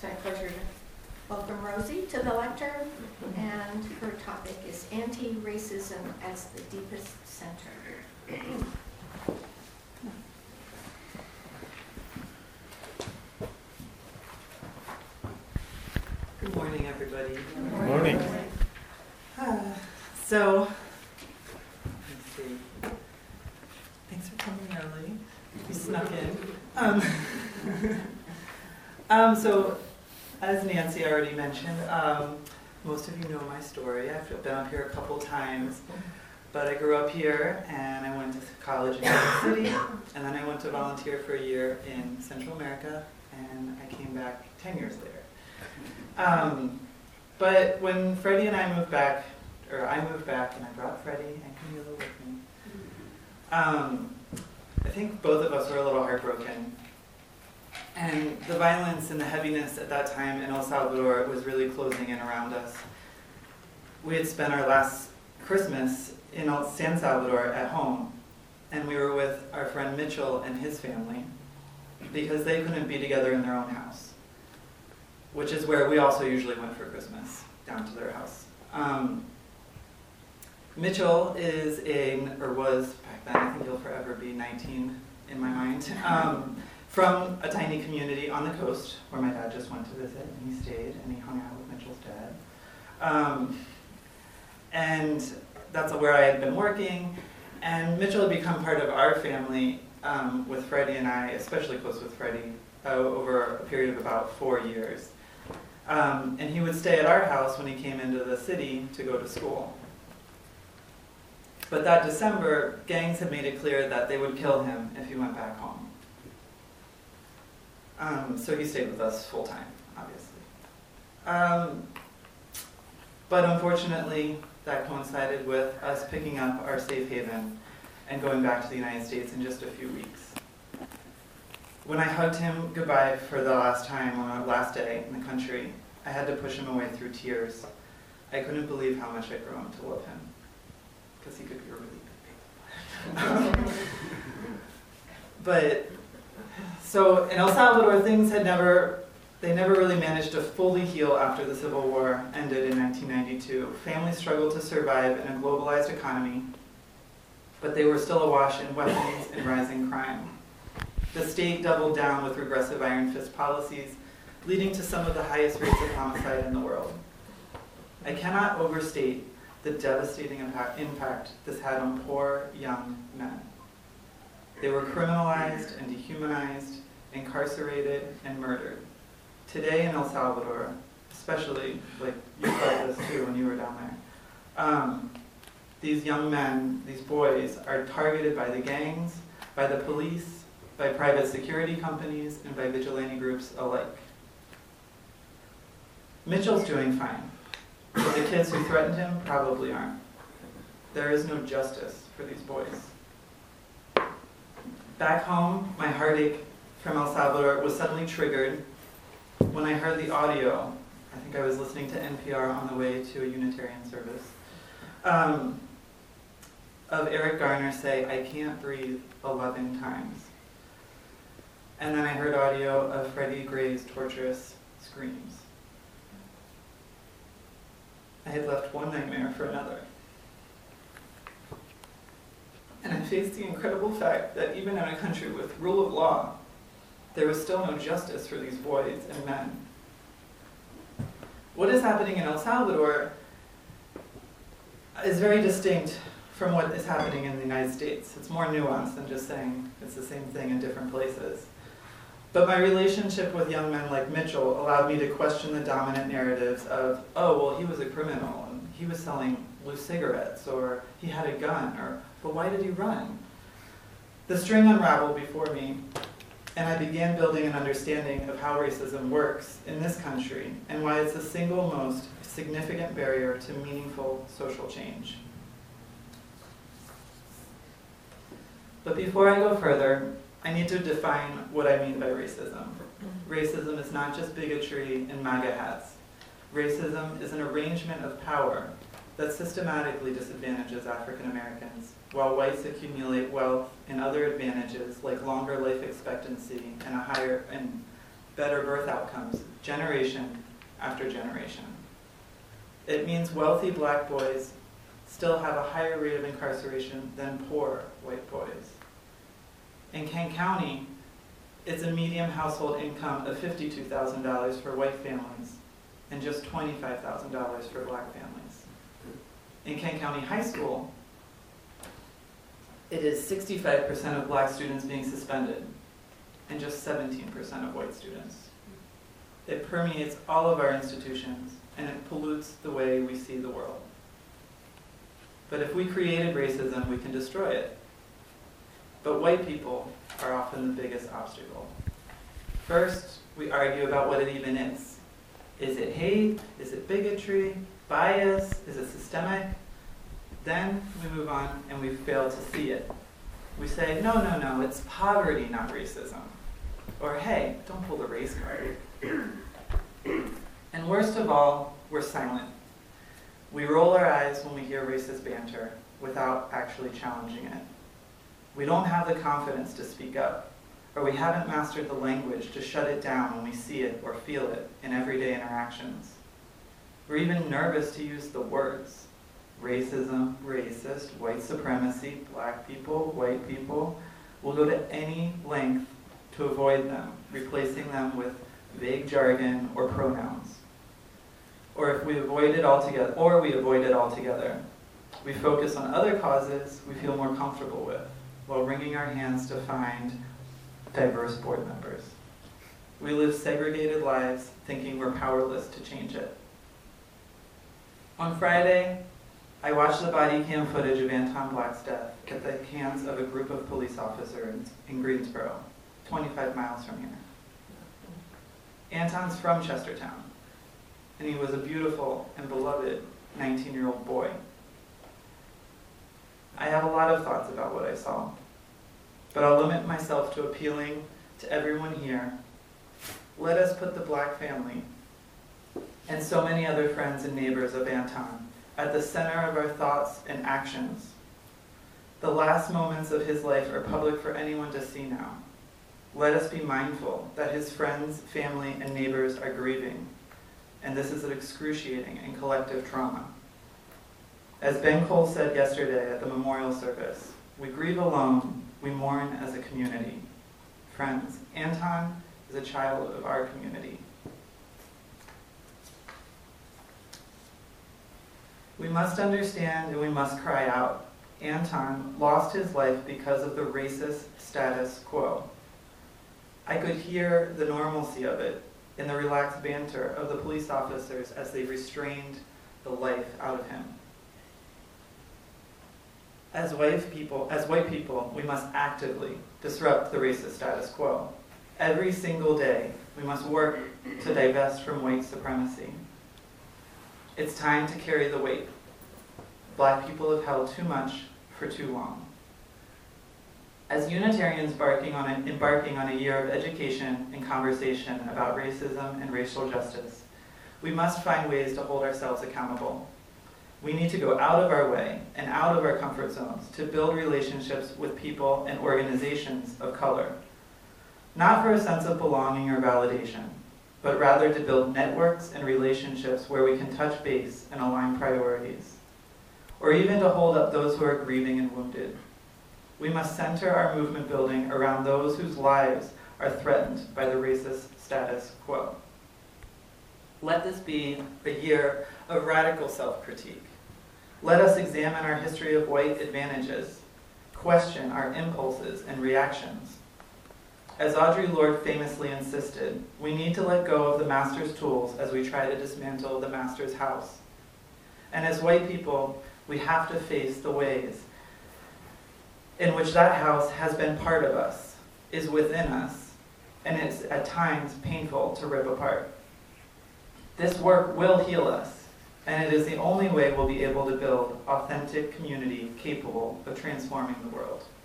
my pleasure to welcome Rosie to the lectern, and her topic is Anti-Racism as the Deepest Center. Good morning, everybody. Good morning. So, let's see. Thanks for coming early. You snuck in. So, as Nancy already mentioned, most of you know my story. I've been up here a couple times, but I grew up here and I went to college in New York City, and then I went to volunteer for a year in Central America, and I came back 10 years later. But when Freddie and I moved back, or I moved back and I brought Freddie and Camila with me, I think both of us were a little heartbroken. And the violence and the heaviness at that time in El Salvador was really closing in around us. We had spent our last Christmas in San Salvador at home, and we were with our friend Mitchell and his family because they couldn't be together in their own house, which is where we also usually went for Christmas, down to their house. Mitchell is was back then, I think he'll forever be 19 in my mind, from a tiny community on the coast where my dad just went to visit, and he stayed and he hung out with Mitchell's dad. And that's where I had been working, and Mitchell had become part of our family with Freddie and I, especially close with Freddie, over a period of about 4 years. And he would stay at our house when he came into the city to go to school. But that December, gangs had made it clear that they would kill him if he went back home. So he stayed with us full time, obviously. But unfortunately, that coincided with us picking up our safe haven and going back to the United States in just a few weeks. When I hugged him goodbye for the last time on our last day in the country, I had to push him away through tears. I couldn't believe how much I'd grown to love him, because he could be a really good baby. But, so in El Salvador, things never really managed to fully heal after the Civil War ended in 1992. Families struggled to survive in a globalized economy, but they were still awash in weapons and rising crime. The state doubled down with regressive iron fist policies, leading to some of the highest rates of homicide in the world. I cannot overstate the devastating impact this had on poor young men. They were criminalized and dehumanized, incarcerated, and murdered. Today in El Salvador, especially, like you felt this too when you were down there, these young men, these boys, are targeted by the gangs, by the police, by private security companies, and by vigilante groups alike. Mitchell's doing fine, but the kids who threatened him probably aren't. There is no justice for these boys. Back home, my heartache from El Salvador was suddenly triggered when I heard the audio. I think I was listening to NPR on the way to a Unitarian service, of Eric Garner say, "I can't breathe," 11 times. And then I heard audio of Freddie Gray's torturous screams. I had left one nightmare for another. And I faced the incredible fact that even in a country with rule of law, there was still no justice for these boys and men. What is happening in El Salvador is very distinct from what is happening in the United States. It's more nuanced than just saying it's the same thing in different places. But my relationship with young men like Mitchell allowed me to question the dominant narratives of, oh, well, he was a criminal, and he was selling loose cigarettes, or he had a gun, or, but why did he run? The string unraveled before me, and I began building an understanding of how racism works in this country, and why it's the single most significant barrier to meaningful social change. But before I go further, I need to define what I mean by racism. Racism is not just bigotry and MAGA hats. Racism is an arrangement of power that systematically disadvantages African Americans, while whites accumulate wealth and other advantages like longer life expectancy and better birth outcomes generation after generation. It means wealthy black boys still have a higher rate of incarceration than poor white boys. In Kent County, it's a median household income of $52,000 for white families and just $25,000 for black families. In Kent County High School, it is 65% of black students being suspended and just 17% of white students. It permeates all of our institutions and it pollutes the way we see the world. But if we created racism, we can destroy it. But white people are often the biggest obstacle. First, we argue about what it even is. Is it hate? Is it bigotry? Bias? Is it systemic? Then we move on and we fail to see it. We say, no, it's poverty, not racism. Or, hey, don't pull the race card. And worst of all, we're silent. We roll our eyes when we hear racist banter without actually challenging it. We don't have the confidence to speak up, or we haven't mastered the language to shut it down when we see it or feel it in everyday interactions. We're even nervous to use the words. Racism, racist, white supremacy, black people, white people. We'll go to any length to avoid them, replacing them with vague jargon or pronouns. Or if we avoid it altogether, we focus on other causes we feel more comfortable with, while wringing our hands to find diverse board members. We live segregated lives thinking we're powerless to change it. On Friday, I watched the body cam footage of Anton Black's death at the hands of a group of police officers in Greensboro, 25 miles from here. Anton's from Chestertown, and he was a beautiful and beloved 19-year-old boy. I have a lot of thoughts about what I saw, but I'll limit myself to appealing to everyone here. Let us put the Black family and so many other friends and neighbors of Anton at the center of our thoughts and actions. The last moments of his life are public for anyone to see now. Let us be mindful that his friends, family, and neighbors are grieving, and this is an excruciating and collective trauma. As Ben Cole said yesterday at the memorial service, we grieve alone, we mourn as a community. Friends, Anton is a child of our community. We must understand and we must cry out. Anton lost his life because of the racist status quo. I could hear the normalcy of it in the relaxed banter of the police officers as they restrained the life out of him. As white people, we must actively disrupt the racist status quo. Every single day, we must work to divest from white supremacy. It's time to carry the weight. Black people have held too much for too long. As Unitarians embarking on a year of education and conversation about racism and racial justice, we must find ways to hold ourselves accountable. We need to go out of our way and out of our comfort zones to build relationships with people and organizations of color, not for a sense of belonging or validation, but rather to build networks and relationships where we can touch base and align priorities, or even to hold up those who are grieving and wounded. We must center our movement building around those whose lives are threatened by the racist status quo. Let this be a year of radical self-critique. Let us examine our history of white advantages, question our impulses and reactions. As Audre Lorde famously insisted, we need to let go of the master's tools as we try to dismantle the master's house. And as white people, we have to face the ways in which that house has been part of us, is within us, and it's at times painful to rip apart. This work will heal us, and it is the only way we'll be able to build authentic community capable of transforming the world.